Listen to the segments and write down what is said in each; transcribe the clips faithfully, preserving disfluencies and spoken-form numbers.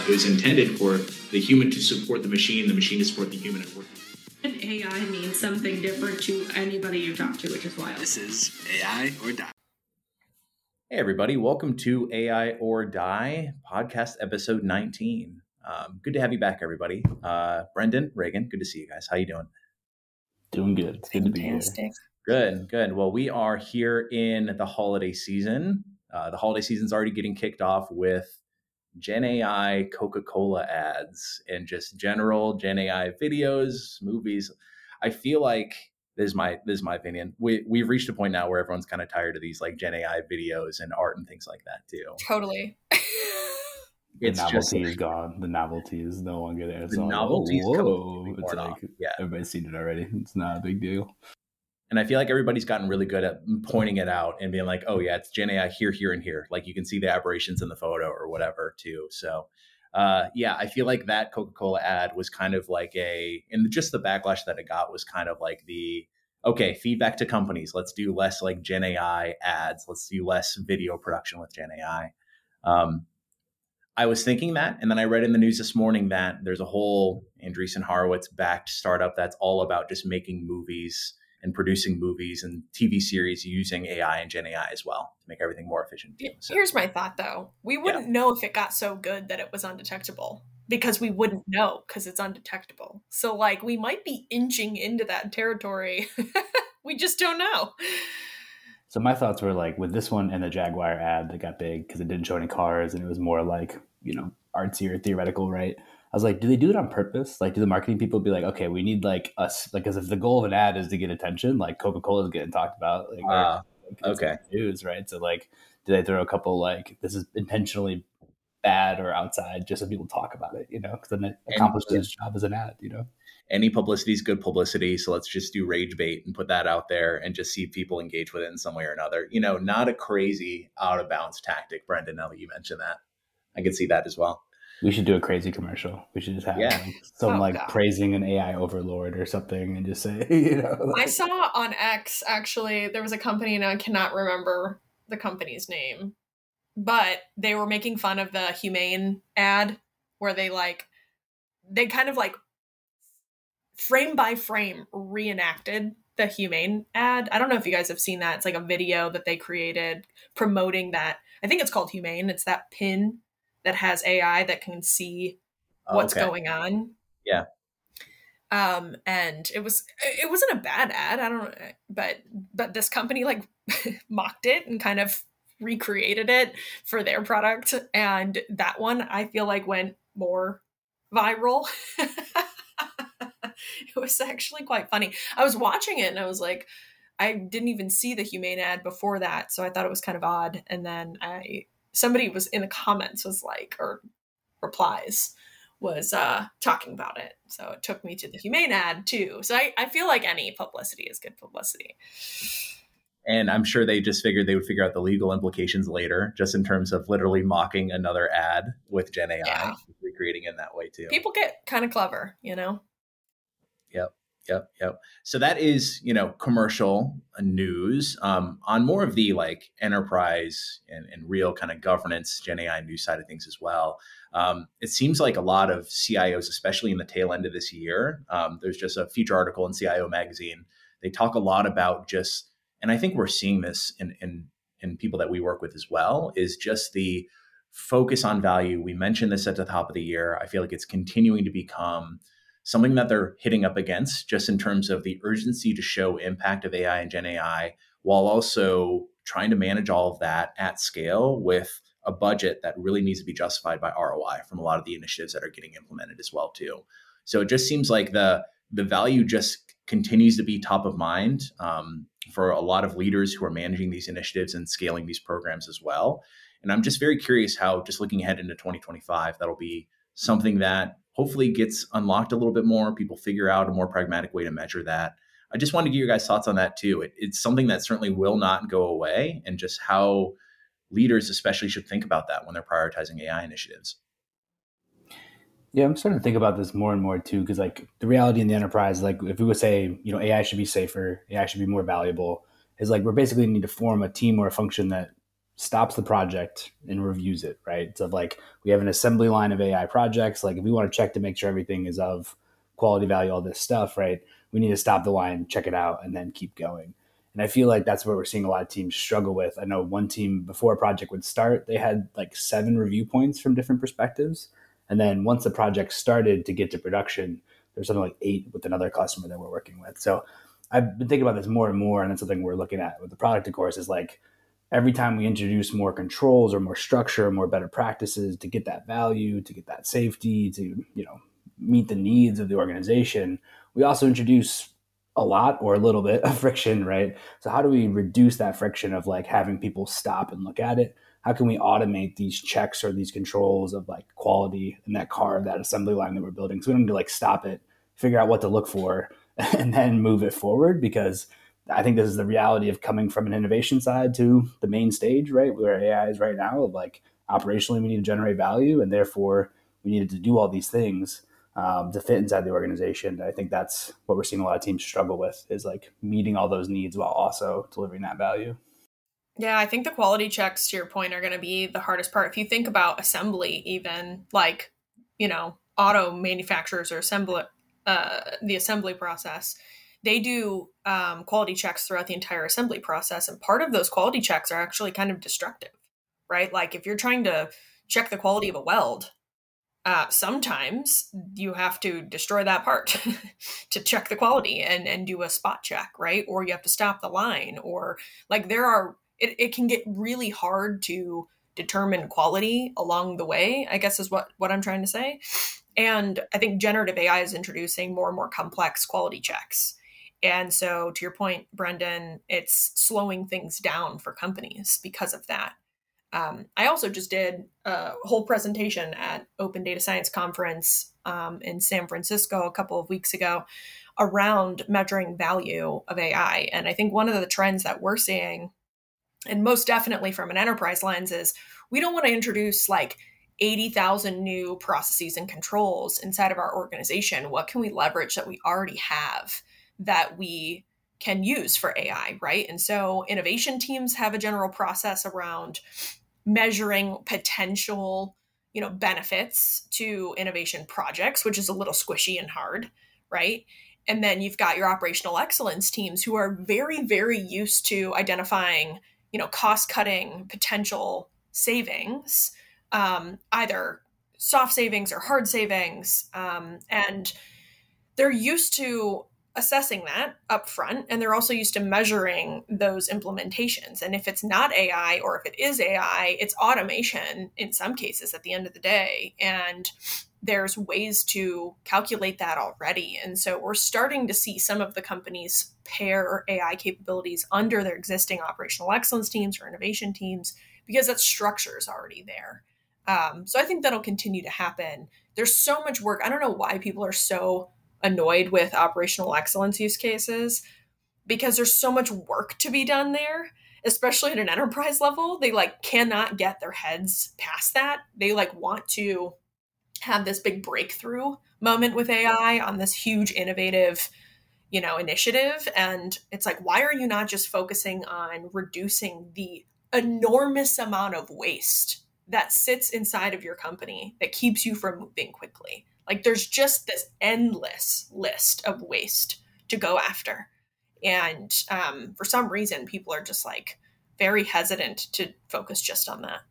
It was intended for the human to support the machine, the machine to support the human. And A I means something different to anybody you talk to, which is wild. This is A I or Die. Hey, everybody. Welcome to A I or Die podcast episode nineteen. Um, good to have you back, everybody. Uh, Brendan, Reagan, good to see you guys. How you doing? Doing good. It's good Fantastic. to be here. Good, good. Well, we are here in the holiday season. Uh, the holiday season's already getting kicked off with Gen A I Coca-Cola ads and just general Gen A I videos, movies. I feel like this is my this is my opinion. We we've reached a point now where everyone's kind of tired of these like Gen A I videos and art and things like that too. Totally. The It's novelty just is gone. The novelty is no longer there. It's the all like, novelty is oh, whoa. completely It's worn like off. Yeah. everybody's seen it already. It's not a big deal. And I feel like everybody's gotten really good at pointing it out and being like, oh, yeah, it's Gen A I here, here, and here. Like you can see the aberrations in the photo or whatever, too. So, uh, yeah, I feel like that Coca-Cola ad was kind of like a, and just the backlash that it got was kind of like the, okay, feedback to companies. Let's do less like Gen A I ads. Let's do less video production with Gen A I. Um, I was thinking that, and then I read in the news this morning that there's a whole Andreessen Horowitz-backed startup that's all about just making movies and producing movies and T V series using A I and Gen A I as well to make everything more efficient. So, Here's my thought, though. We wouldn't yeah. know if it got so good that it was undetectable because we wouldn't know because it's undetectable. So, like, we might be inching into that territory. We just don't know. So my thoughts were like with this one and the Jaguar ad that got big because it didn't show any cars and it was more like, you know, artsy or theoretical, right? I was like, do they do it on purpose? Like, do the marketing people be like, okay, we need like us, like, because if the goal of an ad is to get attention, like Coca-Cola is getting talked about, like, uh, like okay, news, right? So like, do they throw a couple like this is intentionally bad or outside just so people talk about it, you know? Because then it accomplishes its job as an ad, you know. Any publicity is good publicity, so let's just do rage bait and put that out there and just see if people engage with it in some way or another. You know, not a crazy out of bounds tactic, Brendan. Now that you mentioned that, I could see that as well. We should do a crazy commercial. We should just have yeah. like, some oh, like God. praising an A I overlord or something and just say, you know. Like, I saw on X, actually, there was a company, and I cannot remember the company's name, but they were making fun of the Humane ad where they like, they kind of like frame by frame reenacted the Humane ad. I don't know if you guys have seen that. It's like a video that they created promoting that. I think it's called Humane. It's that pin that has A I that can see what's okay. going on. Yeah. Um, and it was, it wasn't a bad ad. I don't know, but, but this company like mocked it and kind of recreated it for their product. And that one I feel like went more viral. It was actually quite funny. I was watching it and I was like, I didn't even see the Humane ad before that. So I thought it was kind of odd. And then I, somebody was in the comments was like, or replies was uh, talking about it. So it took me to the Humane ad too. So I, I feel like any publicity is good publicity. And I'm sure they just figured they would figure out the legal implications later, just in terms of literally mocking another ad with Gen A I, Yeah. recreating it in that way too. People get kind of clever, you know? Yep. Yep. Yep. So that is, you know, commercial news. Um, on more of the like enterprise and, and real kind of governance, Gen A I news side of things as well. Um, it seems like a lot of C I Os, especially in the tail end of this year, um, there's just a feature article in C I O magazine. They talk a lot about just, and I think we're seeing this in, in, in people that we work with as well, is just the focus on value. We mentioned this at the top of the year. I feel like it's continuing to become something that they're hitting up against just in terms of the urgency to show impact of A I and Gen A I, while also trying to manage all of that at scale with a budget that really needs to be justified by R O I from a lot of the initiatives that are getting implemented as well too. So it just seems like the, the value just continues to be top of mind um, for a lot of leaders who are managing these initiatives and scaling these programs as well. And I'm just very curious how, just looking ahead into twenty twenty-five, that'll be something that hopefully gets unlocked a little bit more. People figure out a more pragmatic way to measure that. I just wanted to get your guys' thoughts on that too. It, it's something that certainly will not go away, and just how leaders especially should think about that when they're prioritizing A I initiatives. Yeah, I'm starting to think about this more and more too, because like the reality in the enterprise, like if we would say, you know, A I should be safer, A I should be more valuable, is like we're basically need to form a team or a function that stops the project and reviews it, right? So like we have an assembly line of A I projects. Like if we want to check to make sure everything is of quality, value, all this stuff, right? We need to stop the line, check it out, and then keep going. And I feel like that's what we're seeing a lot of teams struggle with. I know one team before a project would start, they had like seven review points from different perspectives. And then once the project started to get to production, there's something like eight with another customer that we're working with. So I've been thinking about this more and more, and that's something we're looking at with the product, of course, is like every time we introduce more controls or more structure, more better practices to get that value, to get that safety, to, you know, meet the needs of the organization, we also introduce a lot or a little bit of friction, right? So how do we reduce that friction of like having people stop and look at it? How can we automate these checks or these controls of like quality in that car, that assembly line that we're building? So we don't need to like stop it, figure out what to look for, and then move it forward, because I think this is the reality of coming from an innovation side to the main stage, right? Where A I is right now, of like operationally we need to generate value, and therefore we needed to do all these things um, to fit inside the organization. I think that's what we're seeing a lot of teams struggle with, is like meeting all those needs while also delivering that value. Yeah, I think the quality checks, to your point, are going to be the hardest part. If you think about assembly, even like, you know, auto manufacturers or assembly, uh, the assembly process, they do um, quality checks throughout the entire assembly process. And part of those quality checks are actually kind of destructive, right? Like if you're trying to check the quality of a weld, uh, sometimes you have to destroy that part to check the quality and, and do a spot check, right? Or you have to stop the line, or like there are, it, it can get really hard to determine quality along the way, I guess is what, what I'm trying to say. And I think generative A I is introducing more and more complex quality checks. And so to your point, Brendan, it's slowing things down for companies because of that. Um, I also just did a whole presentation at Open Data Science Conference um, in San Francisco a couple of weeks ago around measuring value of A I. And I think one of the trends that we're seeing, and most definitely from an enterprise lens, is we don't want to introduce like eighty thousand new processes and controls inside of our organization. What can we leverage that we already have that we can use for A I, right? And so innovation teams have a general process around measuring potential, you know, benefits to innovation projects, which is a little squishy and hard, right? And then you've got your operational excellence teams who are very, very used to identifying, you know, cost-cutting potential savings, um, either soft savings or hard savings. Um, and they're used to assessing that up front, and they're also used to measuring those implementations. And if it's not A I, or if it is A I, it's automation in some cases at the end of the day. And there's ways to calculate that already. And so we're starting to see some of the companies pair A I capabilities under their existing operational excellence teams or innovation teams, because that structure is already there. Um, so I think that'll continue to happen. There's so much work. I don't know why people are so annoyed with operational excellence use cases, because there's so much work to be done there, especially at an enterprise level. They like cannot get their heads past that. They like want to have this big breakthrough moment with A I on this huge innovative, you know, initiative. And it's like, why are you not just focusing on reducing the enormous amount of waste that sits inside of your company that keeps you from moving quickly? Like there's just this endless list of waste to go after. And um, for some reason, people are just like very hesitant to focus just on that.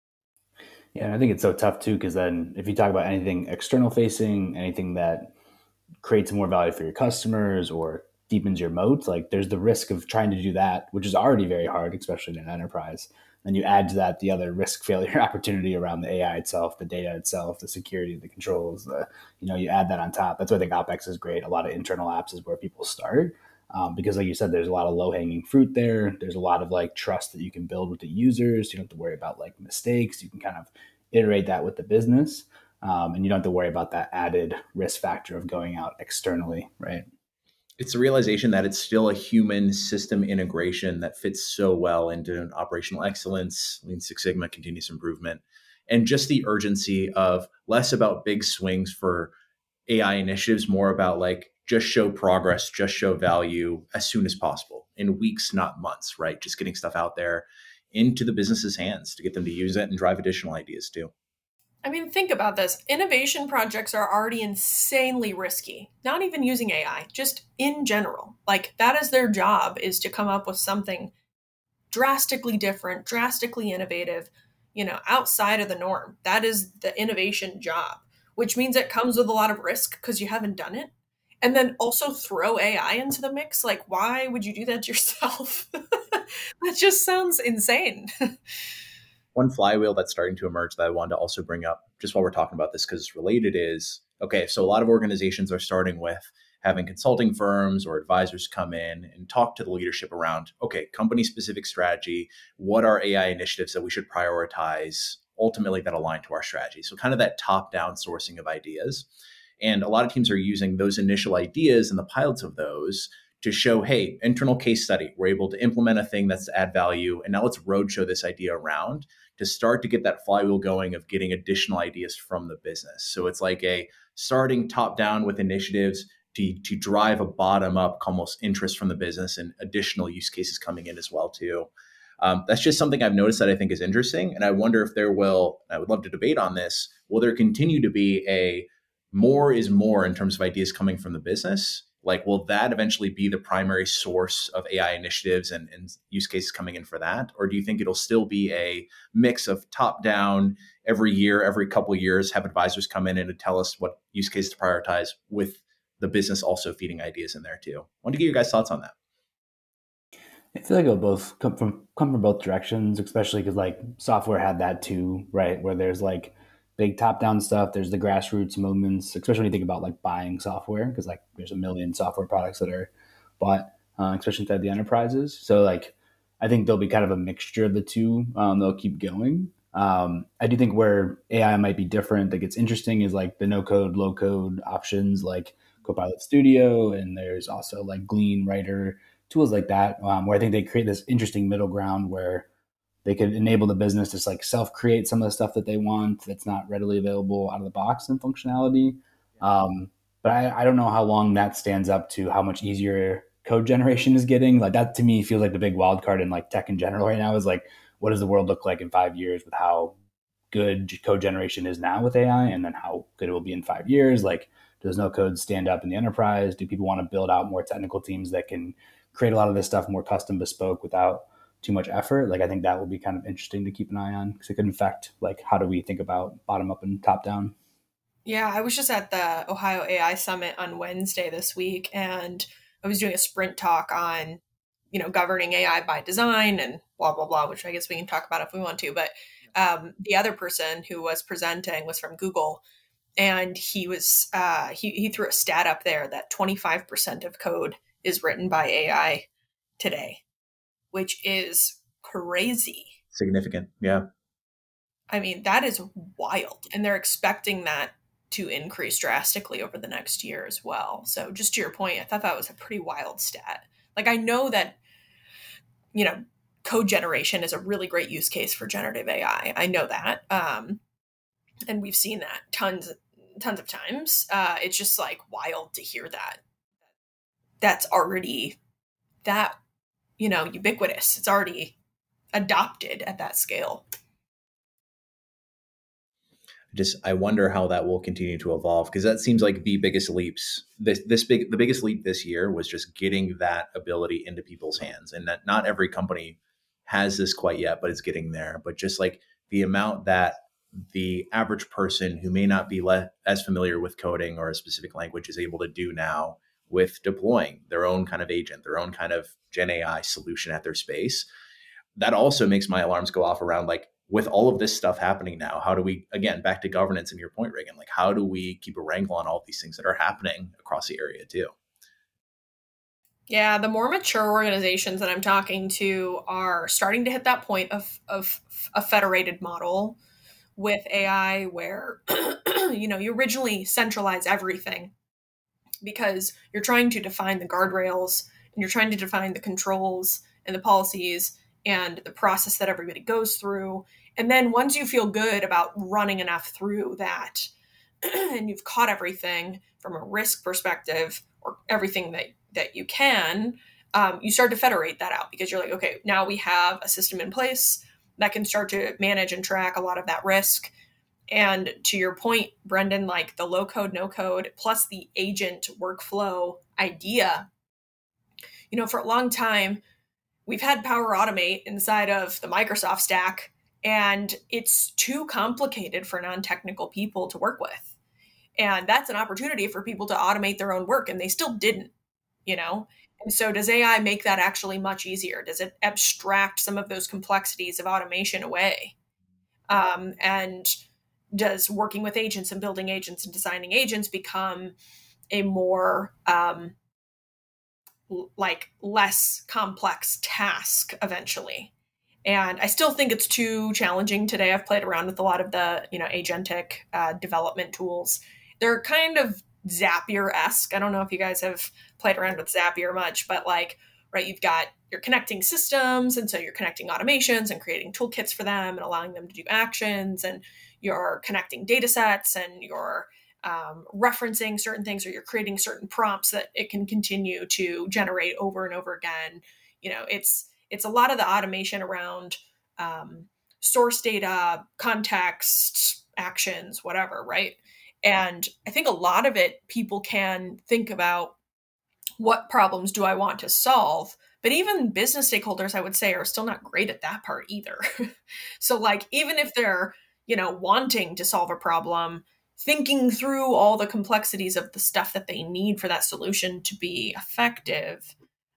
Yeah, and I think it's so tough too, because then if you talk about anything external facing, anything that creates more value for your customers or deepens your moat, like there's the risk of trying to do that, which is already very hard, especially in an enterprise. Then you add to that the other risk failure opportunity around the A I itself, the data itself, the security, the controls, the, you know, you add that on top. That's why I think OpEx is great. A lot of internal apps is where people start. Um, because like you said, there's a lot of low hanging fruit there. There's a lot of like trust that you can build with the users. You don't have to worry about like mistakes. You can kind of iterate that with the business. Um, and you don't have to worry about that added risk factor of going out externally, right? It's the realization that it's still a human system integration that fits so well into an operational excellence, Lean Six Sigma, continuous improvement, and just the urgency of less about big swings for A I initiatives, more about like just show progress, just show value as soon as possible in weeks, not months, right? Just getting stuff out there. into the business's hands to get them to use it and drive additional ideas too. I mean, think about this. Innovation projects are already insanely risky. Not even using A I, just in general. Like, that is their job, is to come up with something drastically different, drastically innovative, you know, outside of the norm. That is the innovation job, which means it comes with a lot of risk because you haven't done it. And then also throw A I into the mix. Like, why would you do that to yourself? That just sounds insane. One flywheel that's starting to emerge that I wanted to also bring up just while we're talking about this, because it's related, is, okay, so a lot of organizations are starting with having consulting firms or advisors come in and talk to the leadership around, okay, company specific strategy. What are A I initiatives that we should prioritize ultimately that align to our strategy? So kind of that top down sourcing of ideas. And a lot of teams are using those initial ideas and the pilots of those to show, hey, internal case study, we're able to implement a thing that's to add value. And now let's roadshow this idea around to start to get that flywheel going of getting additional ideas from the business. So it's like a starting top down with initiatives to, to drive a bottom up almost interest from the business and additional use cases coming in as well too. Um, that's just something I've noticed that I think is interesting. And I wonder if there will, I would love to debate on this, will there continue to be a more is more in terms of ideas coming from the business? Like, will that eventually be the primary source of A I initiatives and, and use cases coming in for that? Or do you think it'll still be a mix of top down every year, every couple of years, have advisors come in and to tell us what use cases to prioritize, with the business also feeding ideas in there too? I want to get your guys' thoughts on that. I feel like it'll both come from come from both directions, especially because like software had that too, right? Where there's like big top-down stuff. There's the grassroots movements, especially when you think about like buying software, because like there's a million software products that are bought, uh, especially inside the enterprises. So like, I think there'll be kind of a mixture of the two. Um, they'll keep going. Um, I do think where A I might be different, that gets interesting, is like the no-code, low-code options like Copilot Studio, and there's also like Glean, Writer, tools like that, um, where I think they create this interesting middle ground where they could enable the business to like self-create some of the stuff that they want that's not readily available out of the box in functionality. Um, but I, I don't know how long that stands up to how much easier code generation is getting. Like, that to me feels like the big wild card in like tech in general right now, is like, what does the world look like in five years with how good code generation is now with A I, and then how good it will be in five years? Like, does no code stand up in the enterprise? Do people want to build out more technical teams that can create a lot of this stuff more custom bespoke without too much effort? Like, I think that will be kind of interesting to keep an eye on, because it could affect like, how do we think about bottom up and top down? Yeah, I was just at the Ohio A I Summit on Wednesday this week, and I was doing a sprint talk on, you know, governing A I by design and blah, blah, blah, which I guess we can talk about if we want to. But um, the other person who was presenting was from Google, and he was uh, he, he threw a stat up there that twenty-five percent of code is written by A I today, which is crazy. Significant. Yeah. I mean, that is wild. And they're expecting that to increase drastically over the next year as well. So just to your point, I thought that was a pretty wild stat. Like, I know that, you know, code generation is a really great use case for generative A I. I know that. Um, and we've seen that tons, tons of times. Uh, it's just like wild to hear that. That's already that, you know, ubiquitous. It's already adopted at that scale. Just, I wonder how that will continue to evolve, because that seems like the biggest leaps. This, this big, the biggest leap this year was just getting that ability into people's hands, and that not every company has this quite yet, but it's getting there. But just like the amount that the average person who may not be le- as familiar with coding or a specific language is able to do now with deploying their own kind of agent, their own kind of Gen A I solution at their space. That also makes my alarms go off around, like, with all of this stuff happening now, how do we, again, back to governance and your point, Reagan, like, how do we keep a wrangle on all these things that are happening across the area too? Yeah, the more mature organizations that I'm talking to are starting to hit that point of, of a federated model with A I where, you know, you originally centralize everything because you're trying to define the guardrails and you're trying to define the controls and the policies and the process that everybody goes through. And then once you feel good about running enough through that and you've caught everything from a risk perspective or everything that, that you can, um, you start to federate that out because you're like, okay, now we have a system in place that can start to manage and track a lot of that risk. And to your point, Brendan, like the low code, no code, plus the agent workflow idea, you know, for a long time, we've had Power Automate inside of the Microsoft stack, and it's too complicated for non-technical people to work with. And that's an opportunity for people to automate their own work, and they still didn't, you know? And so does A I make that actually much easier? Does it abstract some of those complexities of automation away? Um, and does working with agents and building agents and designing agents become a more um, like less complex task eventually? And I still think it's too challenging today. I've played around with a lot of the, you know, agentic uh, development tools. They're kind of Zapier-esque. I don't know if you guys have played around with Zapier much, but like, right, you've got you're connecting systems, and so you're connecting automations and creating toolkits for them and allowing them to do actions, and you're connecting data sets, and you're um, referencing certain things, or you're creating certain prompts that it can continue to generate over and over again. You know, it's it's a lot of the automation around um, source data, context, actions, whatever, right? And I think a lot of it, people can think about what problems do I want to solve? But even business stakeholders, I would say, are still not great at that part either. So like, even if they're, you know, wanting to solve a problem, thinking through all the complexities of the stuff that they need for that solution to be effective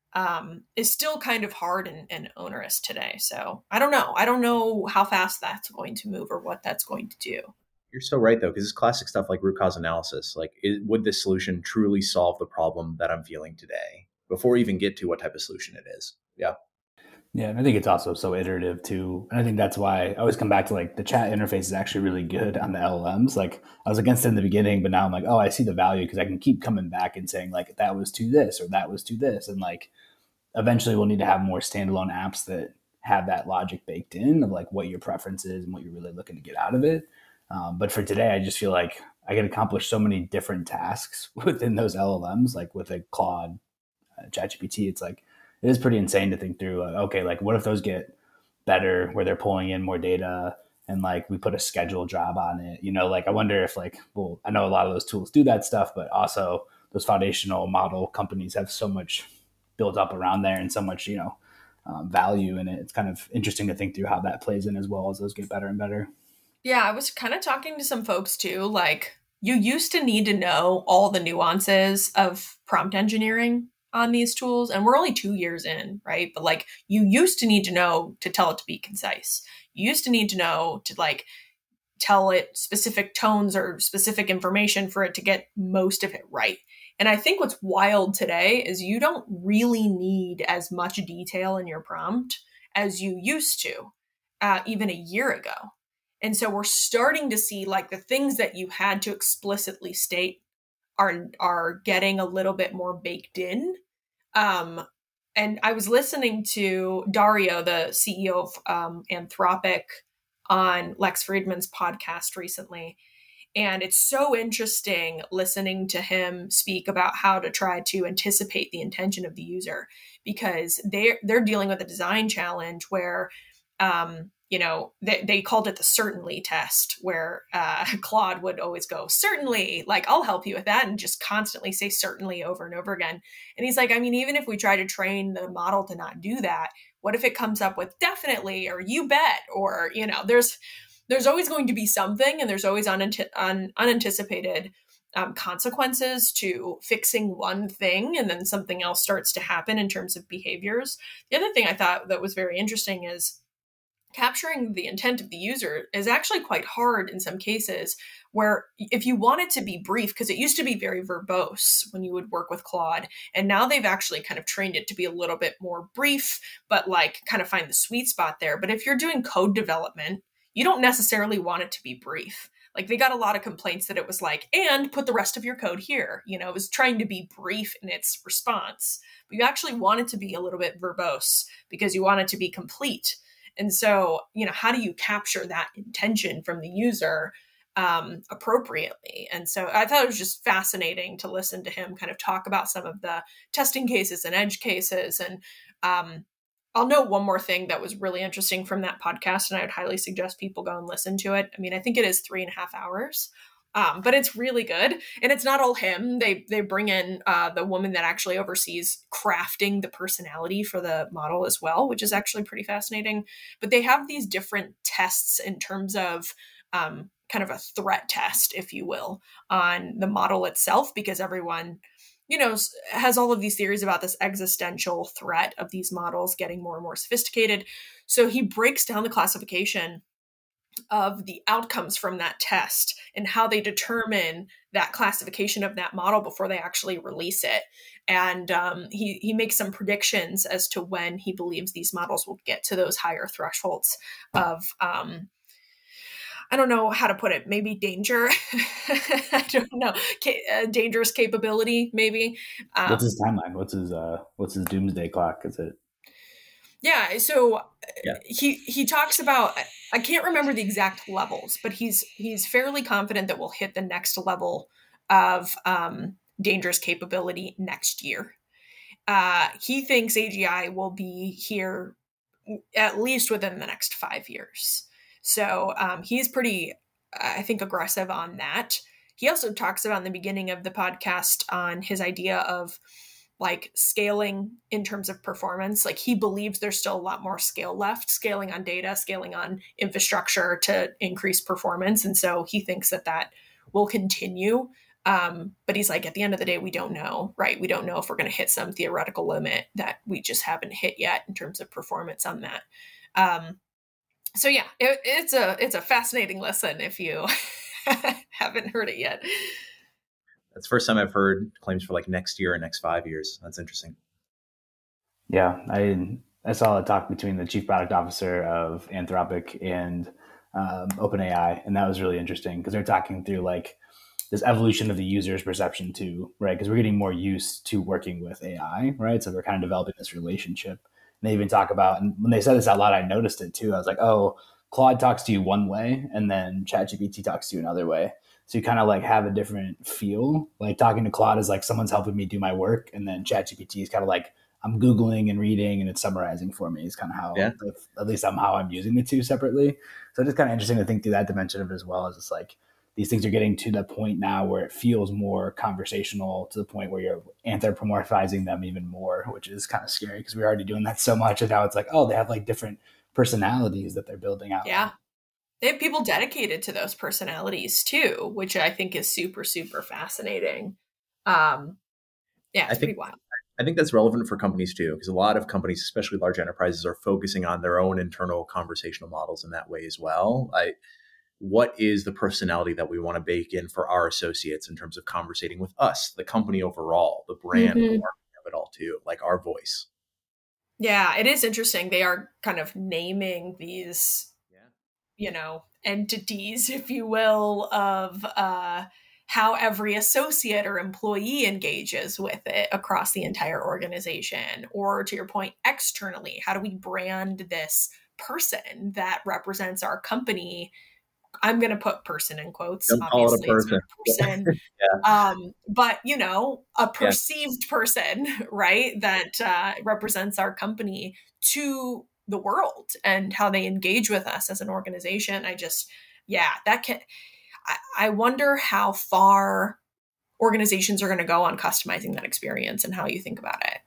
um, is still kind of hard and, and onerous today. So I don't know. I don't know how fast that's going to move or what that's going to do. You're so right, though, because it's classic stuff like root cause analysis. Like, is, would this solution truly solve the problem that I'm feeling today before we even get to what type of solution it is? Yeah. Yeah. And I think it's also so iterative too. And I think that's why I always come back to like the chat interface is actually really good on the L L Ms. Like I was against it in the beginning, but now I'm like, oh, I see the value because I can keep coming back and saying like, that was to this or that was to this. And like, eventually we'll need to have more standalone apps that have that logic baked in of like what your preference is and what you're really looking to get out of it. Um, but for today, I just feel like I can accomplish so many different tasks within those L L Ms, like with a Claude, uh, ChatGPT. It's like, it is pretty insane to think through, like, okay, like what if those get better where they're pulling in more data and like we put a schedule job on it, you know, like I wonder if like, well, I know a lot of those tools do that stuff, but also those foundational model companies have so much built up around there and so much, you know, um, value in it. It's kind of interesting to think through how that plays in as well as those get better and better. Yeah, I was kind of talking to some folks too. Like, you used to need to know all the nuances of prompt engineering on these tools, and we're only two years in, right? But like, you used to need to know to tell it to be concise. You used to need to know to like tell it specific tones or specific information for it to get most of it right. And I think what's wild today is you don't really need as much detail in your prompt as you used to, uh, even a year ago. And so we're starting to see like the things that you had to explicitly state are are getting a little bit more baked in. Um, and I was listening to Dario, the C E O of um, Anthropic, on Lex Friedman's podcast recently. And it's so interesting listening to him speak about how to try to anticipate the intention of the user, because they're, they're dealing with a design challenge where um, you know, they, they called it the certainly test, where uh, Claude would always go, certainly, like, I'll help you with that, and just constantly say certainly over and over again. And he's like, I mean, even if we try to train the model to not do that, what if it comes up with definitely, or you bet, or, you know, there's there's always going to be something, and there's always unant- un- unanticipated um, consequences to fixing one thing, and then something else starts to happen in terms of behaviors. The other thing I thought that was very interesting is capturing the intent of the user is actually quite hard in some cases, where if you want it to be brief, because it used to be very verbose when you would work with Claude, and now they've actually kind of trained it to be a little bit more brief, but like kind of find the sweet spot there. But if you're doing code development, you don't necessarily want it to be brief. Like, they got a lot of complaints that it was like, and put the rest of your code here. You know, it was trying to be brief in its response, but you actually want it to be a little bit verbose because you want it to be complete. And so, you know, how do you capture that intention from the user um, appropriately. And so I thought it was just fascinating to listen to him kind of talk about some of the testing cases and edge cases. And um, I'll note one more thing that was really interesting from that podcast, and I would highly suggest people go and listen to it. I mean, I think it is three and a half hours, um, but it's really good. And it's not all him. They they bring in uh, the woman that actually oversees crafting the personality for the model as well, which is actually pretty fascinating. But they have these different tests in terms of um, kind of a threat test, if you will, on the model itself, because everyone, you know, has all of these theories about this existential threat of these models getting more and more sophisticated. So he breaks down the classification of the outcomes from that test and how they determine that classification of that model before they actually release it. And um, he, he makes some predictions as to when he believes these models will get to those higher thresholds of, um, I don't know how to put it, maybe danger. I don't know. Ca- uh, dangerous capability, maybe. Um, What's his timeline? What's his uh what's his doomsday clock? Is it? Yeah, so Yeah. he he talks about, I can't remember the exact levels, but he's he's fairly confident that we'll hit the next level of um, dangerous capability next year. Uh, he thinks A G I will be here at least within the next five years. So um, he's pretty, I think, aggressive on that. He also talks about in the beginning of the podcast on his idea of like scaling in terms of performance. Like he believes there's still a lot more scale left, scaling on data, scaling on infrastructure to increase performance. And so he thinks that that will continue. Um, but he's like, at the end of the day, we don't know, right? We don't know if we're going to hit some theoretical limit that we just haven't hit yet in terms of performance on that. Um, So yeah, it, it's a it's a fascinating lesson if you haven't heard it yet. That's the first time I've heard claims for like next year or next five years. That's interesting. Yeah, I I saw a talk between the chief product officer of Anthropic and um, OpenAI, and that was really interesting because they're talking through like this evolution of the user's perception too, right? Because we're getting more used to working with A I, right? So we're kind of developing this relationship. And they even talk about, and when they said this out loud, I noticed it too. I was like, oh, Claude talks to you one way, and then ChatGPT talks to you another way. So you kind of like have a different feel. Like talking to Claude is like someone's helping me do my work, and then ChatGPT is kind of like I'm Googling and reading, and it's summarizing for me. Is kind of how, Yeah. at least I'm how I'm using the two separately. So it's just kind of interesting to think through that dimension of it as well. As it's like these things are getting to the point now where it feels more conversational to the point where you're anthropomorphizing them even more, which is kind of scary because we're already doing that so much. And now it's like, oh, they have like different personalities that they're building out. Yeah. They have people dedicated to those personalities too, which I think is super, super fascinating. Um, yeah, it's I pretty think- wild. I think that's relevant for companies too, because a lot of companies, especially large enterprises, are focusing on their own internal conversational models in that way as well. I, what is the personality that we want to bake in for our associates in terms of conversating with us, the company overall, the brand, Mhm. the marketing of it all too, like our voice. Yeah, it is interesting. They are kind of naming these, Yeah. you know, entities, if you will, of uh, how every associate or employee engages with it across the entire organization. Or to your point, externally, how do we brand this person that represents our company? I'm going to put person in quotes. Don't call it a Obviously, it's not a person. um, but, you know, a perceived person, right, that uh, represents our company to the world and how they engage with us as an organization. I just, yeah, that can, I, I wonder how far organizations are going to go on customizing that experience and how you think about it.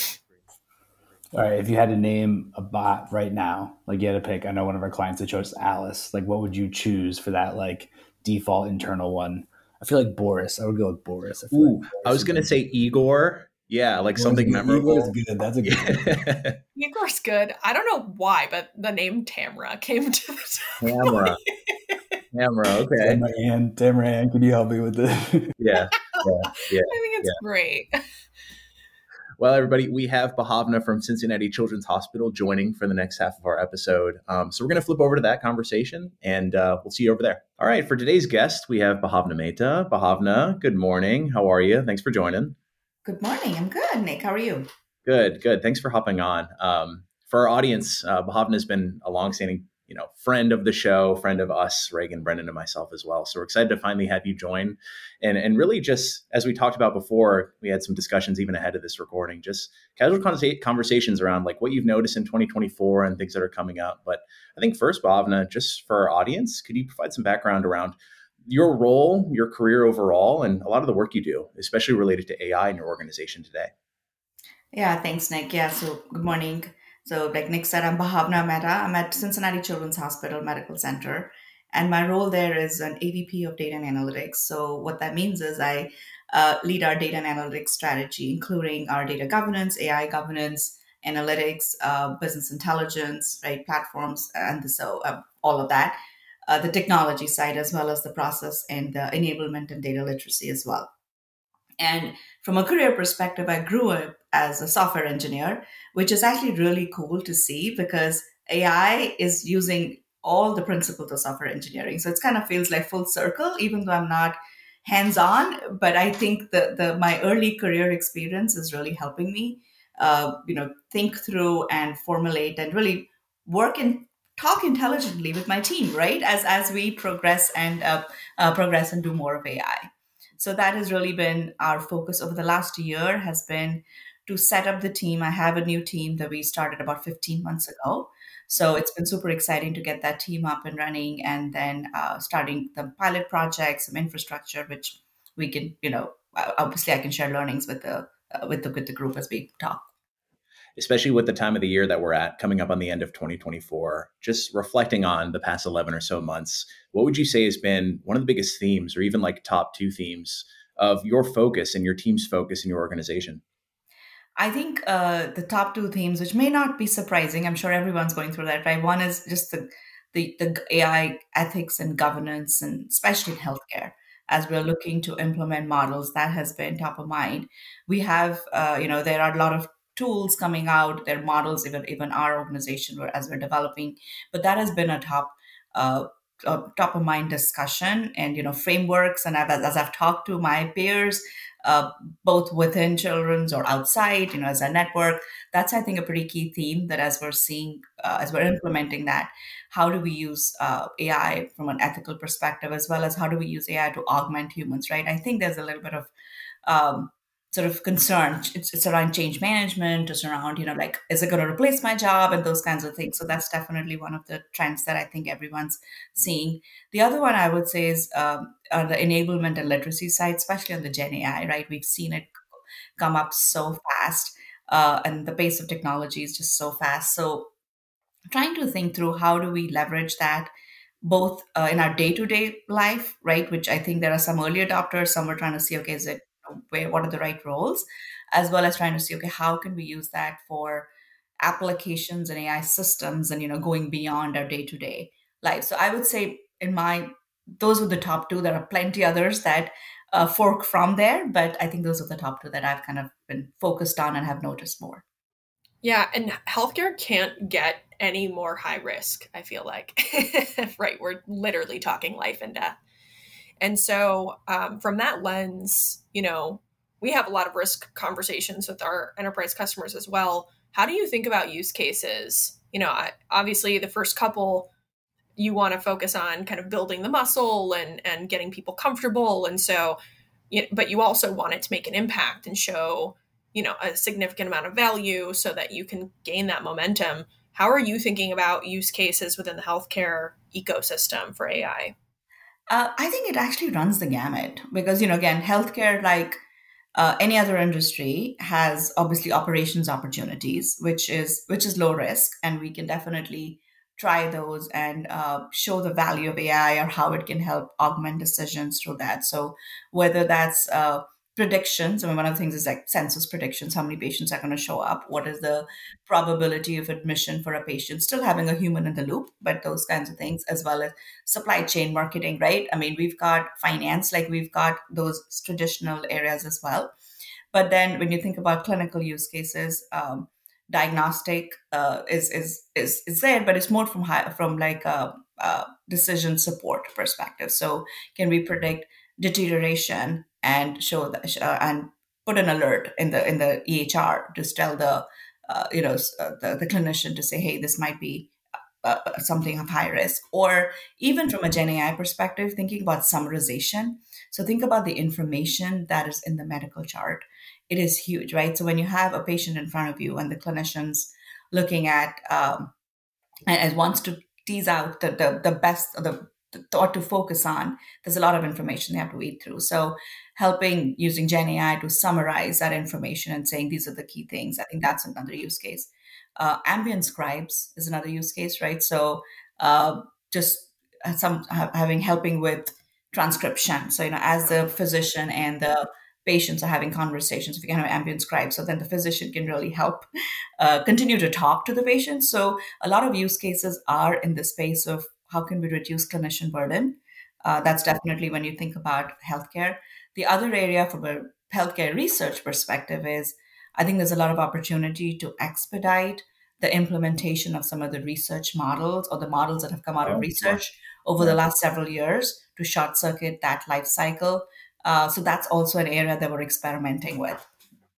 All right, if you had to name a bot right now, like you had to pick, I know one of our clients that chose Alice, like what would you choose for that like default internal one? I feel like Boris. I would go with Boris. I, feel Ooh, like I was going to say Igor. Yeah, like Igor's something good. memorable. Igor's good. That's a good one. Igor's good. I don't know why, but the name Tamra came to the top. Camera. Camera, okay. Tamara-Ann, Tamara-Ann, can you help me with this? Yeah, yeah, yeah. I think it's great. Well, everybody, we have Bhavna from Cincinnati Children's Hospital joining for the next half of our episode. Um, so we're going to flip over to that conversation, and uh, we'll see you over there. All right, for today's guest, we have Bhavna Mehta. Bhavna, good morning. How are you? Thanks for joining. Good morning. I'm good, Nick. How are you? Good, good. Thanks for hopping on. Um, for our audience, uh, Bhavna has been a longstanding you know, friend of the show, friend of us, Reagan, Brendan, and myself as well. So we're excited to finally have you join. And, and really just, as we talked about before, we had some discussions even ahead of this recording, just casual conversa- conversations around like what you've noticed in twenty twenty-four and things that are coming up. But I think first, Bhavna, just for our audience, could you provide some background around your role, your career overall, and a lot of the work you do, especially related to A I in your organization today? Yeah, thanks, Nick. Yeah, so good morning. So, like Nick said, I'm Bhavna Mehta. I'm at Cincinnati Children's Hospital Medical Center, and my role there is an A V P of Data and Analytics. So, what that means is I uh, lead our data and analytics strategy, including our data governance, A I governance, analytics, uh, business intelligence, right, platforms, and so uh, all of that, uh, the technology side as well as the process and the enablement and data literacy as well. And from a career perspective, I grew up as a software engineer, which is actually really cool to see because A I is using all the principles of software engineering. So it kind of feels like full circle, even though I'm not hands-on. But I think the, the my early career experience is really helping me, uh, you know, think through and formulate and really work and talk intelligently with my team, right? As as we progress and uh, uh, progress and do more of A I. So that has really been our focus over the last year has been to set up the team. I have a new team that we started about fifteen months ago. So it's been super exciting to get that team up and running and then uh, starting the pilot projects, some infrastructure, which we can, you know, uh, obviously I can share learnings with the, uh, with the, with the group as we talk. Especially with the time of the year that we're at, coming up on the end of twenty twenty-four, just reflecting on the past eleven or so months, what would you say has been one of the biggest themes or even like top two themes of your focus and your team's focus in your organization? I think uh, the top two themes, which may not be surprising, I'm sure everyone's going through that, right? One is just the the, the A I ethics and governance, and especially in healthcare, as we're looking to implement models, that has been top of mind. We have, uh, you know, there are a lot of tools coming out, there are models, even even our organization, where as we're developing, but that has been a top. Uh, uh, top of mind discussion and you know frameworks and I've, as I've talked to my peers uh, both within children's or outside, you know, as a network. That's, I think, a pretty key theme that as we're seeing, uh, as we're implementing that, how do we use uh, A I from an ethical perspective, as well as how do we use A I to augment humans, right? I think there's a little bit of um, sort of concern. It's, it's around change management, it's around, you know, like, is it going to replace my job and those kinds of things. So that's definitely one of the trends that I think everyone's seeing. The other one I would say is um, on the enablement and literacy side, especially on the Gen A I, right? We've seen it come up so fast uh, and the pace of technology is just so fast. So trying to think through how do we leverage that both uh, in our day-to-day life, right? Which I think there are some early adopters, some are trying to see, okay, is it where, what are the right roles, as well as trying to see, okay, how can we use that for applications and A I systems and, you know, going beyond our day-to-day life. So I would say in my, those were the top two. There are plenty others that uh, fork from there, but I think those are the top two that I've kind of been focused on and have noticed more. Yeah, and healthcare can't get any more high risk, I feel like. Right, we're literally talking life and death. And so um, from that lens, you know, we have a lot of risk conversations with our enterprise customers as well. How do you think about use cases? You know, I, obviously the first couple, you want to focus on kind of building the muscle and, and getting people comfortable. And so, you know, but you also want it to make an impact and show, you know, a significant amount of value so that you can gain that momentum. How are you thinking about use cases within the healthcare ecosystem for A I? Uh, I think it actually runs the gamut because, you know, again, healthcare, like uh, any other industry, has obviously operations opportunities, which is which is low risk, and we can definitely try those and uh, show the value of A I or how it can help augment decisions through that. So whether that's uh, predictions, I mean, one of the things is like census predictions, how many patients are going to show up, what is the probability of admission for a patient, still having a human in the loop, but those kinds of things, as well as supply chain marketing, right? I mean, we've got finance, like we've got those traditional areas as well. But then when you think about clinical use cases, um, diagnostic uh, is, is is is there, but it's more from high, from like a, a decision support perspective. So can we predict deterioration and show that uh, and put an alert in the in the E H R to tell the uh, you know uh, the, the clinician to say, hey, this might be uh, something of high risk. Or even from a Gen A I perspective, thinking about summarization. So think about the information that is in the medical chart. It is huge, right? So when you have a patient in front of you and the clinician's looking at um, and, and wants to tease out the the, the best the, the thought to focus on, there's a lot of information they have to weed through. So helping using Gen A I to summarize that information and saying these are the key things, I think that's another use case. Uh, ambient scribes is another use case, right? So uh, just some ha- having helping with transcription. So you know, as the physician and the patients are having conversations, if you can have ambient scribes, so then the physician can really help uh, continue to talk to the patient. So a lot of use cases are in the space of how can we reduce clinician burden. Uh, that's definitely when you think about healthcare. The other area from a healthcare research perspective is I think there's a lot of opportunity to expedite the implementation of some of the research models or the models that have come out of Oh, sure. research over the last several years to short circuit that life cycle. Uh, so that's also an area that we're experimenting with.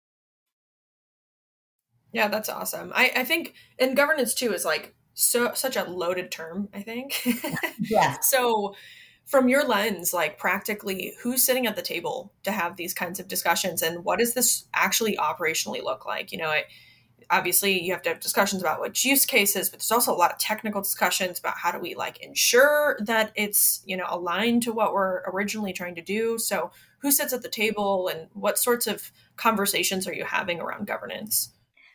Yeah, that's awesome. I, I think, and governance too is like so such a loaded term, I think. Yeah. So from your lens, like practically who's sitting at the table to have these kinds of discussions and what does this actually operationally look like? You know, it, obviously you have to have discussions about which use cases, but there's also a lot of technical discussions about how do we like ensure that it's, you know, aligned to what we're originally trying to do. So who sits at the table and what sorts of conversations are you having around governance?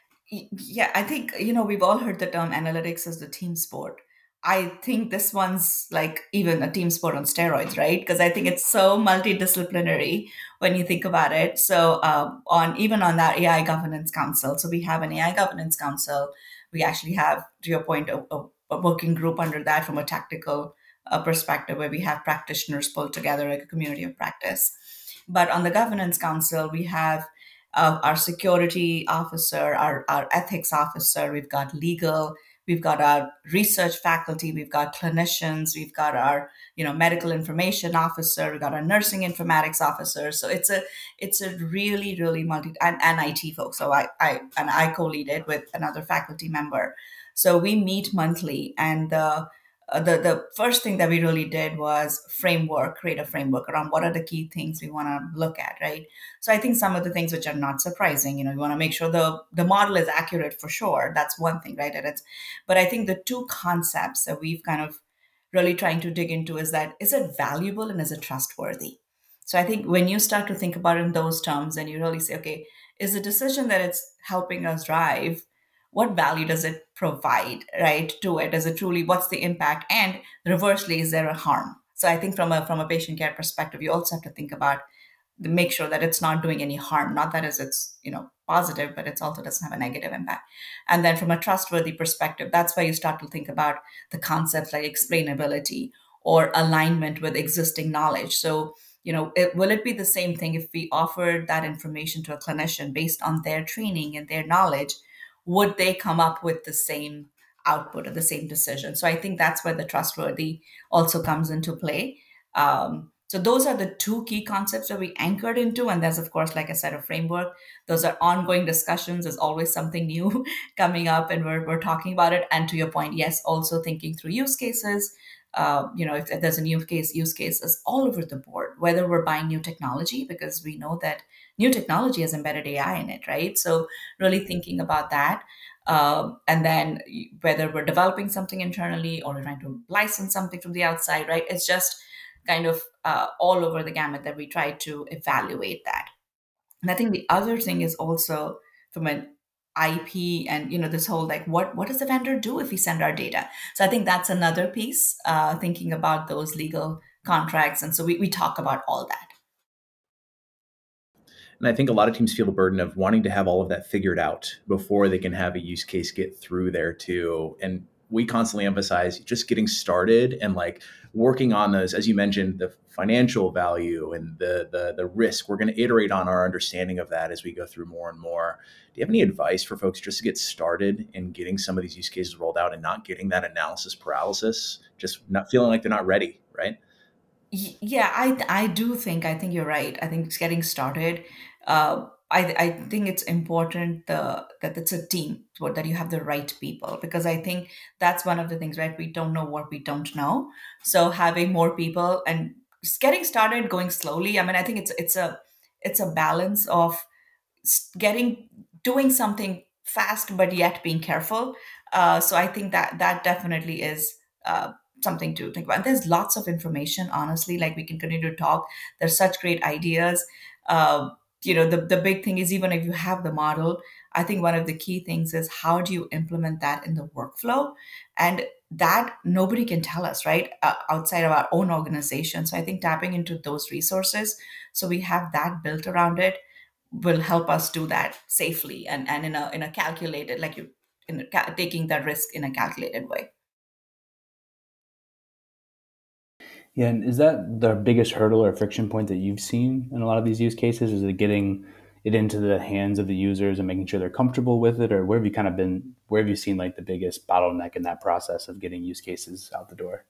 Yeah, I think, you know, we've all heard the term analytics as the team sport. I think this one's like even a team sport on steroids, right? Because I think it's so multidisciplinary when you think about it. So um, on even on that A I governance council, so we have an A I governance council. We actually have, to your point, a, a, a working group under that from a tactical uh, perspective where we have practitioners pulled together like a community of practice. But on the governance council, we have uh, our security officer, our, our ethics officer, we've got legal, we've got our research faculty, we've got clinicians, we've got our, you know, medical information officer, we've got our nursing informatics officer. So it's a it's a really, really multi and, and I T folks. So I, I and I co-lead it with another faculty member. So we meet monthly, and the uh, the the first thing that we really did was framework, create a framework around what are the key things we want to look at, right? So I think some of the things which are not surprising, you know, you want to make sure the the model is accurate for sure. That's one thing, right? And it's, but I think the two concepts that we've kind of really trying to dig into is that is it valuable and is it trustworthy? So I think when you start to think about it in those terms, and you really say, okay, is the decision that it's helping us drive, what value does it provide, right, to it? Is it truly, what's the impact? And reversely, is there a harm? So I think from a from a patient care perspective, you also have to think about the make sure that it's not doing any harm. Not that is it's, you know, positive, but it also doesn't have a negative impact. And then from a trustworthy perspective, that's why you start to think about the concepts like explainability or alignment with existing knowledge. So, you know, it, will it be the same thing if we offered that information to a clinician based on their training and their knowledge? Would they come up with the same output or the same decision? So I think that's where the trustworthy also comes into play. Um, so those are the two key concepts that we anchored into. And there's, of course, like I said, a framework. Those are ongoing discussions. There's always something new coming up and we're, we're talking about it. And to your point, yes, also thinking through use cases. Uh, you know, if there's a new case, use cases all over the board, whether we're buying new technology, because we know that new technology has embedded A I in it, right? So really thinking about that. Um, and then whether we're developing something internally or we're trying to license something from the outside, right? It's just kind of uh, all over the gamut that we try to evaluate that. And I think the other thing is also from an I P and, you know, this whole like what what does the vendor do if we send our data? So I think that's another piece, uh, thinking about those legal contracts. And so we, we talk about all that. And I think a lot of teams feel the burden of wanting to have all of that figured out before they can have a use case get through there too. And we constantly emphasize just getting started and like working on those, as you mentioned, the financial value and the the, the risk. We're going to iterate on our understanding of that as we go through more and more. Do you have any advice for folks just to get started in getting some of these use cases rolled out and not getting that analysis paralysis, just not feeling like they're not ready, right? Yeah, I I do think I think you're right. I think it's getting started. Uh, I, I think it's important the, that it's a team, so that you have the right people, because I think that's one of the things, right? We don't know what we don't know. So having more people and just getting started, going slowly. I mean, I think it's it's a it's a balance of s- getting doing something fast but yet being careful. Uh, so I think that that definitely is uh, something to think about. And there's lots of information, honestly. Like, we can continue to talk. There's such great ideas. Uh, you know, the the big thing is, even if you have the model, I think one of the key things is, how do you implement that in the workflow, and that nobody can tell us, right, uh, outside of our own organization. So I think tapping into those resources, so we have that built around it, will help us do that safely, and, and in a in a calculated, like you in a, ca- taking that risk in a calculated way. Yeah, and is that the biggest hurdle or friction point that you've seen in a lot of these use cases? Is it getting it into the hands of the users and making sure they're comfortable with it, or where have you kind of been? Where have you seen like the biggest bottleneck in that process of getting use cases out the door?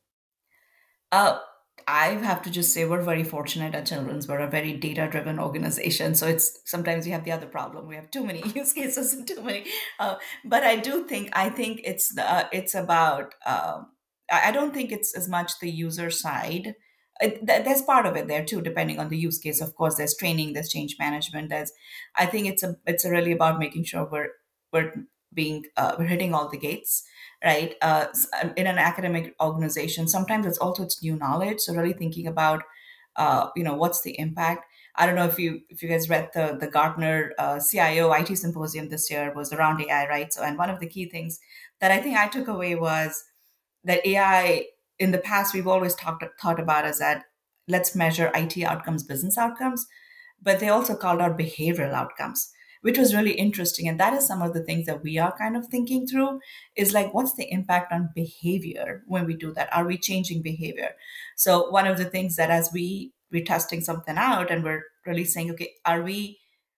Uh, I have to just say, we're very fortunate at Children's. We're a very data driven organization. So it's sometimes we have the other problem. We have too many use cases and too many. Uh, but I do think, I think it's the, uh, it's about, um I I don't think it's as much the user side. It, th- there's part of it there too, depending on the use case. Of course, there's training, there's change management. There's, I think it's a, it's really about making sure we're, we're being, uh, we're hitting all the gates, right? Uh, s- um, in an academic organization, sometimes it's also it's new knowledge. So really thinking about, uh, you know, what's the impact. I don't know if you if you guys read the the Gartner uh, C I O I T symposium this year was around A I, right? So, and one of the key things that I think I took away was that A I, in the past, we've always talked thought about as that, let's measure I T outcomes, business outcomes, but they also called out behavioral outcomes, which was really interesting. And that is some of the things that we are kind of thinking through, is like, what's the impact on behavior when we do that? Are we changing behavior? So one of the things that, as we we're testing something out, and we're really saying, okay, are we,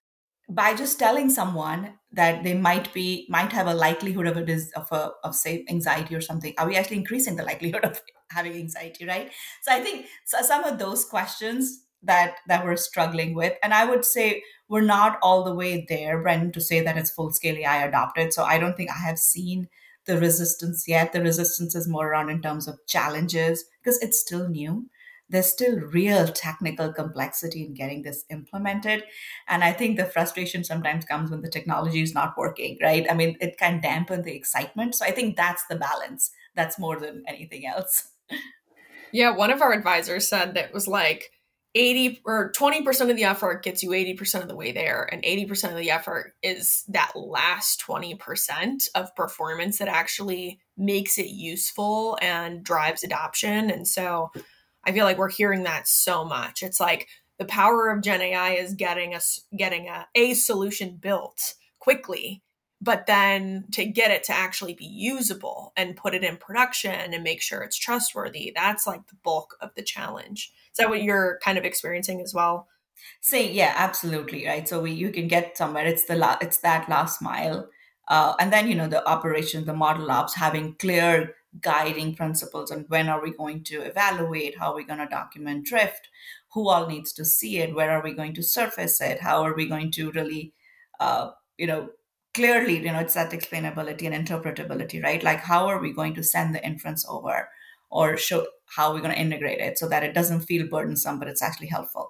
by just telling someone that they might be might have a likelihood of a dis- of a of say anxiety or something, are we actually increasing the likelihood of having anxiety, right? So I think, so some of those questions that that we're struggling with, and I would say we're not all the way there, Brendan, to say that it's full scale A I adopted. So I don't think I have seen the resistance yet. The resistance is more around in terms of challenges, because it's still new. There's still real technical complexity in getting this implemented, and I think the frustration sometimes comes when the technology is not working, right? I mean, it can dampen the excitement. So I think that's the balance. That's more than anything else. Yeah, one of our advisors said that was like eighty or twenty percent of the effort gets you eighty percent of the way there. And eighty percent of the effort is that last twenty percent of performance that actually makes it useful and drives adoption. And so I feel like we're hearing that so much. It's like the power of Gen A I is getting us getting a, a solution built quickly, but then to get it to actually be usable and put it in production and make sure it's trustworthy, that's like the bulk of the challenge. Is that what you're kind of experiencing as well? Say, yeah, absolutely, right. So we you can get somewhere. It's the la- it's that last mile, uh, and then, you know, the operation, the model ops, having clear guiding principles on when are we going to evaluate, how are we going to document drift, who all needs to see it, where are we going to surface it, how are we going to really, uh, you know, clearly, you know, it's that explainability and interpretability, right? Like, how are we going to send the inference over, or show how we're going to integrate it so that it doesn't feel burdensome, but it's actually helpful.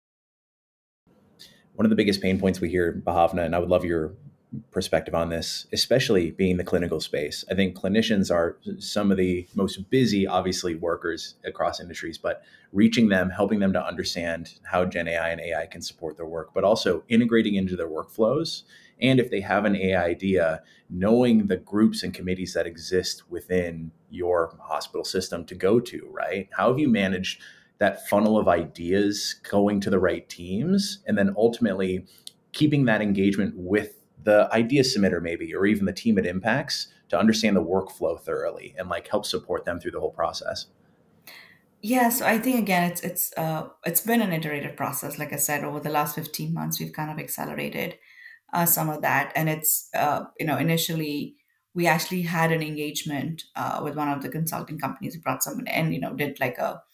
One of the biggest pain points we hear, Bhavna, and I would love your perspective on this, especially being the clinical space. I think clinicians are some of the most busy, obviously, workers across industries, but reaching them, helping them to understand how Gen A I and A I can support their work, but also integrating into their workflows. And if they have an A I idea, knowing the groups and committees that exist within your hospital system to go to, right? How have you managed that funnel of ideas going to the right teams, and then ultimately keeping that engagement with the idea submitter, maybe, or even the team it impacts, to understand the workflow thoroughly and like help support them through the whole process? Yeah, so I think, again, it's it's uh it's been an iterative process. Like I said, over the last fifteen months, we've kind of accelerated uh, some of that, and it's uh you know, initially we actually had an engagement uh, with one of the consulting companies. We brought someone in, you know, did like a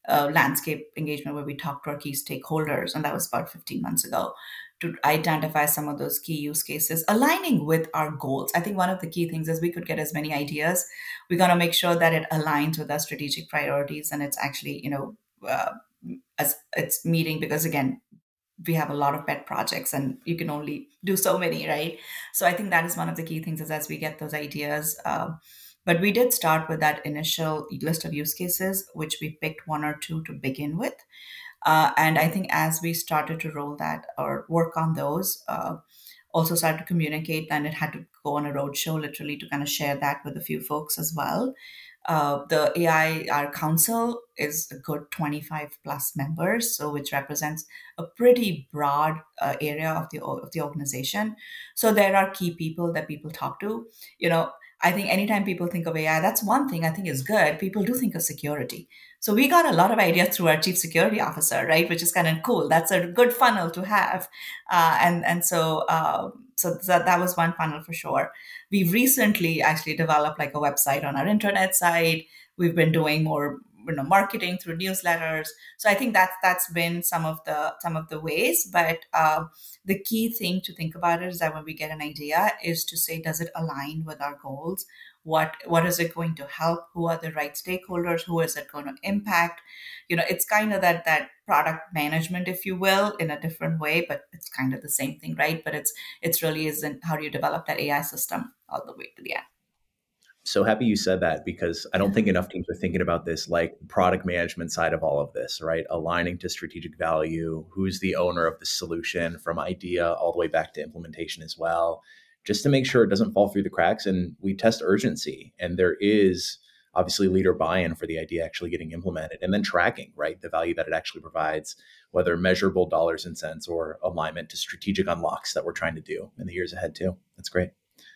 uh, landscape engagement where we talked to our key stakeholders, and that was about fifteen months ago, to identify some of those key use cases aligning with our goals. I think one of the key things is we could get as many ideas. We're going to make sure that it aligns with our strategic priorities and it's actually, you know, uh, as it's meeting, because again, we have a lot of pet projects and you can only do so many, right? So I think that is one of the key things is as we get those ideas. Um, but we did start with that initial list of use cases, which we picked one or two to begin with. Uh, and I think as we started to roll that or work on those, uh, also started to communicate, and it had to go on a roadshow literally to kind of share that with a few folks as well. Uh, the A I, our council is a good twenty-five plus members, so which represents a pretty broad uh, area of the of the organization. So there are key people that people talk to. You know, I think anytime people think of A I, that's one thing I think is good. People do think of security. So we got a lot of ideas through our chief security officer, right? Which is kind of cool. That's a good funnel to have. Uh, and, and so, uh, so that, that was one funnel for sure. We've recently actually developed like a website on our intranet site. We've been doing more, you know, marketing through newsletters. So I think that's that's been some of the some of the ways. But uh, the key thing to think about is that when we get an idea, is to say, does it align with our goals? What what is it going to help? Who are the right stakeholders? Who is it going to impact? You know, it's kind of that that product management, if you will, in a different way, but it's kind of the same thing, right? But it's it's really isn't how do you develop that A I system all the way to the end. So happy you said that, because I don't think enough teams are thinking about this, like the product management side of all of this, right? Aligning to strategic value, who's the owner of the solution from idea all the way back to implementation as well, just to make sure it doesn't fall through the cracks. And we test urgency, and there is obviously leader buy-in for the idea actually getting implemented, and then tracking, right? The value that it actually provides, whether measurable dollars and cents or alignment to strategic unlocks that we're trying to do in the years ahead too. That's great.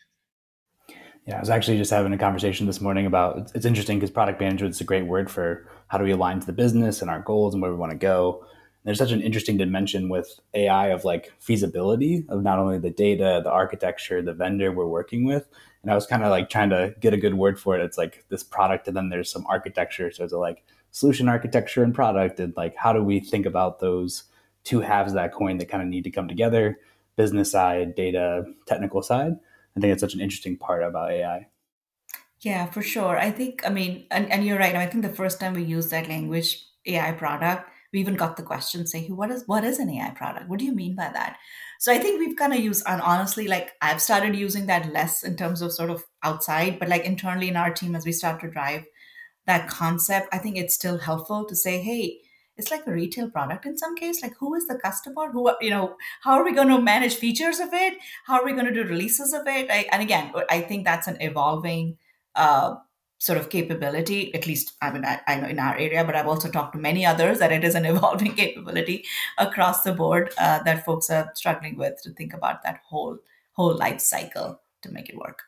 Yeah, I was actually just having a conversation this morning about, it's interesting because product management is a great word for how do we align to the business and our goals and where we want to go. There's such an interesting dimension with A I of like feasibility of not only the data, the architecture, the vendor we're working with. And I was kind of like trying to get a good word for it. It's like this product, and then there's some architecture. So it's like solution architecture and product. And like, how do we think about those two halves of that coin that kind of need to come together? Business side, data, technical side. I think it's such an interesting part about A I. Yeah, for sure. I think, I mean, and, and you're right. I think the first time we used that language, A I product, we even got the question saying, what is what is an A I product? What do you mean by that? So I think we've kind of used, and honestly, like I've started using that less in terms of sort of outside, but like internally in our team, as we start to drive that concept, I think it's still helpful to say, hey, it's like a retail product in some case. Like, who is the customer? Who, you know, how are we going to manage features of it? How are we going to do releases of it? I, and again, I think that's an evolving uh, sort of capability. At least, I mean, I, I know in our area, but I've also talked to many others that it is an evolving capability across the board uh, that folks are struggling with to think about that whole whole life cycle to make it work.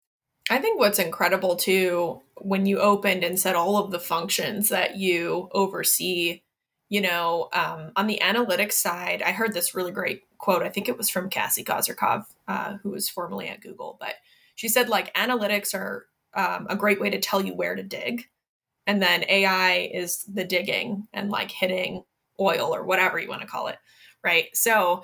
I think what's incredible too, when you opened and said all of the functions that you oversee, you know, um, on the analytics side, I heard this really great quote. I think it was from Cassie Kozyrkov, uh, who was formerly at Google, but she said like analytics are um, a great way to tell you where to dig. And then A I is the digging and like hitting oil or whatever you want to call it. Right. So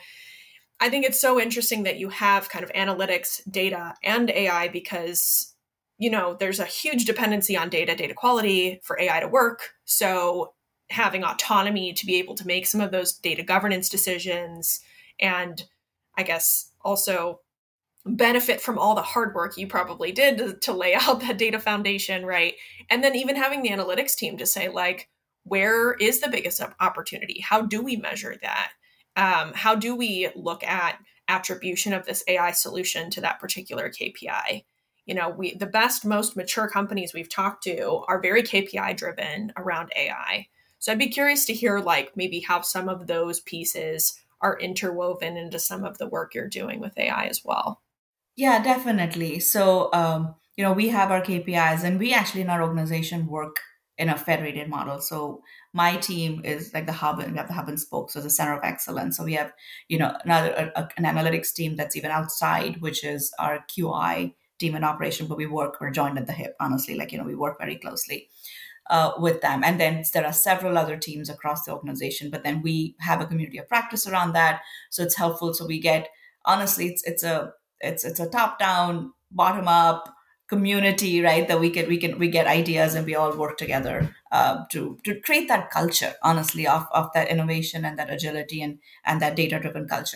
I think it's so interesting that you have kind of analytics, data, and A I because, you know, there's a huge dependency on data, data quality for A I to work. So having autonomy to be able to make some of those data governance decisions and I guess also benefit from all the hard work you probably did to, to lay out that data foundation, right? And then even having the analytics team to say like, where is the biggest opportunity? How do we measure that? Um, how do we look at attribution of this A I solution to that particular K P I? You know, we the best, most mature companies we've talked to are very K P I driven around A I. So I'd be curious to hear like maybe how some of those pieces are interwoven into some of the work you're doing with A I as well. Yeah, definitely. So, um, you know, we have our K P Is and we actually in our organization work in a federated model. So my team is like the hub, and we have the hub and spoke, so the center of excellence. So we have, you know, another a, a, an analytics team that's even outside, which is our Q I team in operation, but we work, we're joined at the hip, honestly, like, you know, we work very closely. uh, with them. And then there are several other teams across the organization, but then we have a community of practice around that. So it's helpful. So we get, honestly, it's it's a it's it's a top down, bottom up community, right? That we can we can we get ideas and we all work together uh, to to create that culture, honestly, of of that innovation and that agility and and that data driven culture.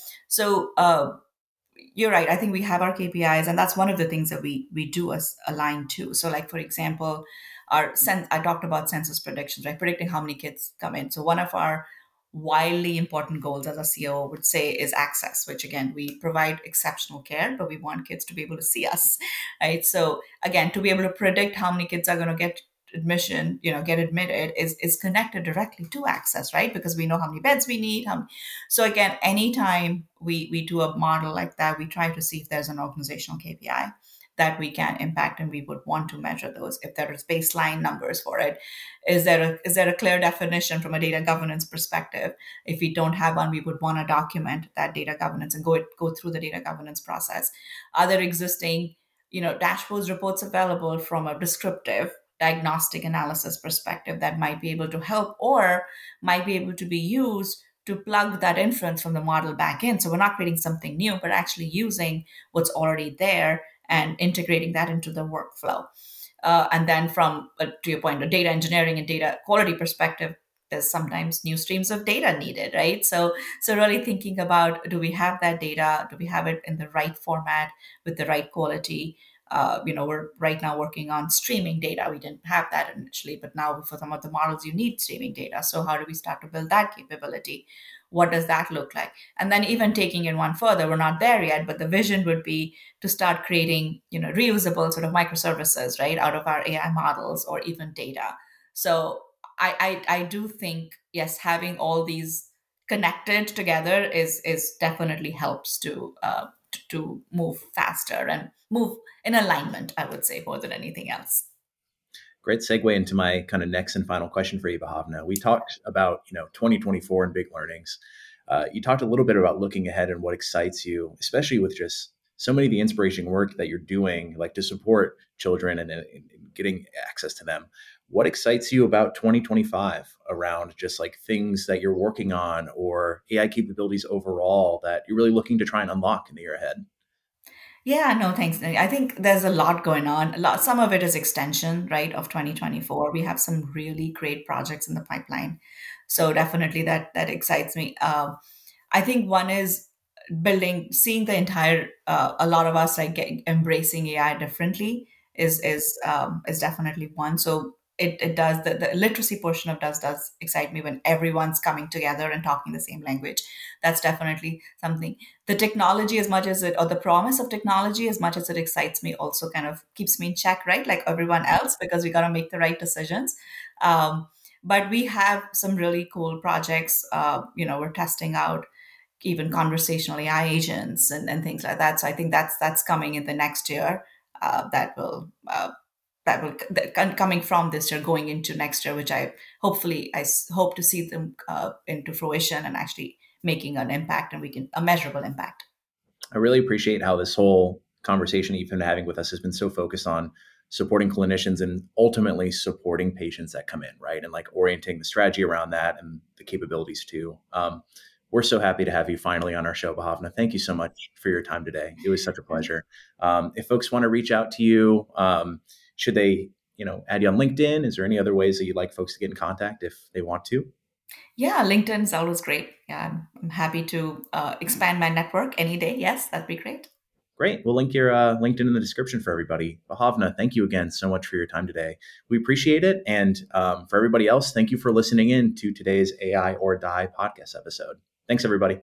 So uh, you're right. I think we have our K P Is, and that's one of the things that we we do as align to. So, like for example, our sen- I talked about census predictions, right? Predicting how many kids come in. So one of our wildly important goals as a C O O would say is access, which again, we provide exceptional care, but we want kids to be able to see us, right? So again, to be able to predict how many kids are going to get admission, you know, get admitted is, is connected directly to access, right? Because we know how many beds we need. How many... So again, anytime we, we do a model like that, we try to see if there's an organizational K P I that we can impact, and we would want to measure those. If there is baseline numbers for it, is there a is there a clear definition from a data governance perspective? If we don't have one, we would want to document that data governance and go go through the data governance process. Are there existing, you know, dashboards, reports available from a descriptive diagnostic analysis perspective that might be able to help or might be able to be used to plug that inference from the model back in? So we're not creating something new, but actually using what's already there and integrating that into the workflow. Uh, and then from, uh, to your point, a data engineering and data quality perspective, there's sometimes new streams of data needed, right? So, so really thinking about, do we have that data? Do we have it in the right format with the right quality? Uh, you know, we're right now working on streaming data. We didn't have that initially, but now for some of the models, you need streaming data. So how do we start to build that capability? What does that look like? And then even taking it one further, we're not there yet, but the vision would be to start creating, you know, reusable sort of microservices, right, out of our A I models or even data. So I, I, I do think, yes, having all these connected together is is definitely helps to uh, to, to move faster and move in alignment, I would say, more than anything else. Great segue into my kind of next and final question for you, Bhavna. We talked about, you know, twenty twenty-four and big learnings. Uh, you talked a little bit about looking ahead and what excites you, especially with just so many of the inspiration work that you're doing, like to support children and, and getting access to them. What excites you about twenty twenty-five around just like things that you're working on or A I capabilities overall that you're really looking to try and unlock in the year ahead? Yeah, no, thanks. I think there's a lot going on. A lot, some of it is extension, right, of twenty twenty-four. We have some really great projects in the pipeline. So definitely that that excites me. Um, I think one is building, seeing the entire, uh, a lot of us like get, embracing A I differently is is um, is definitely one. So it, it does, the, the literacy portion of does does excite me when everyone's coming together and talking the same language. That's definitely something. The technology, as much as it, or the promise of technology, as much as it excites me, also kind of keeps me in check, right? Like everyone else, because we got to make the right decisions. Um, but we have some really cool projects. Uh, you know, we're testing out even conversational A I agents and, and things like that. So I think that's that's coming in the next year. Uh, that will uh, that will that coming from this year going into next year, which I hopefully I s- hope to see them uh, into fruition and actually making an impact, and we can a measurable impact. I really appreciate how this whole conversation you've been having with us has been so focused on supporting clinicians and ultimately supporting patients that come in, right? And like orienting the strategy around that and the capabilities too. Um, we're so happy to have you finally on our show, Bhavna. Thank you so much for your time today. It was such a pleasure. Um, if folks want to reach out to you, um, should they, you know, add you on LinkedIn? Is there any other ways that you'd like folks to get in contact if they want to? Yeah, LinkedIn is always great. Yeah, I'm, I'm happy to uh, expand my network any day. Yes, that'd be great. Great. We'll link your uh, LinkedIn in the description for everybody. Bhavna, thank you again so much for your time today. We appreciate it. And um, for everybody else, thank you for listening in to today's A I or Die podcast episode. Thanks, everybody.